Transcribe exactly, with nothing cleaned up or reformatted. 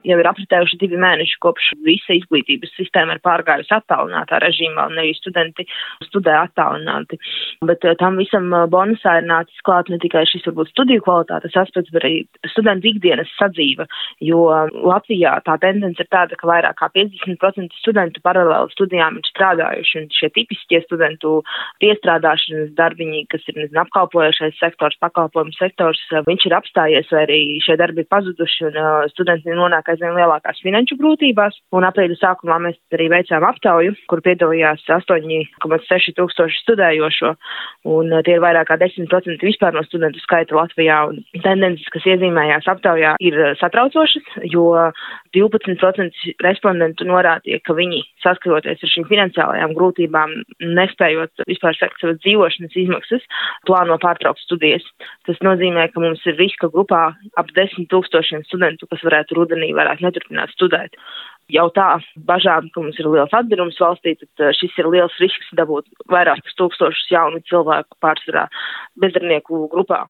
Jau ir apritējuši divi mēneši kopš visa izglītības sistēma ir pārgājusi attālinātā režīmā, un arī studenti studē attālināti. Bet tam visam bonusā ir nācis klāt ne tikai šis varbūt studiju kvalitātes aspekts, bet arī studentu ikdienas sadzīve, jo Latvijā tā tendence ir tāda, ka vairāk kā piecdesmit procenti studentu paralēli studijām ir strādājuši, un šie tipiskie studentu piestrādāšanas darbiņi, kas ir, nezinu, apkalpojošais sektors, pakalpojumu sektors, viņš ir apstājies, vai arī šie darbi ir pazuduši, un uh, studenti nonāk aizvien lielākās finanšu grūtībās. Un aprīļa sākumā mēs arī veicām aptauju, kur piedalījās astoņi komats seši tūkstoši studējošo, un uh, tie ir vairāk kā desmit procenti vispār no studentu skaita Latvijā. Un tendences, kas iezīmējās aptaujā, ir satraucošas, jo divpadsmit procenti respondentu norādīja, ka viņi saskaroties ar šīm finansiālajām grūtībām, nespējot vispār sekt savas dzīvošanas izmaksas, plāno pārtraukt studijas. Tas nozīmē, ka mums ir riska grupā ap desmit tūkstošiem studentu, kas varētu rudenī varētu neturpināt studēt. Jau tā bažām, ka mums ir liels atbirums valstī, tad šis ir liels risks dabūt vairākus tūkstošus jaunu cilvēku pārsvarā bezdarbnieku grupā.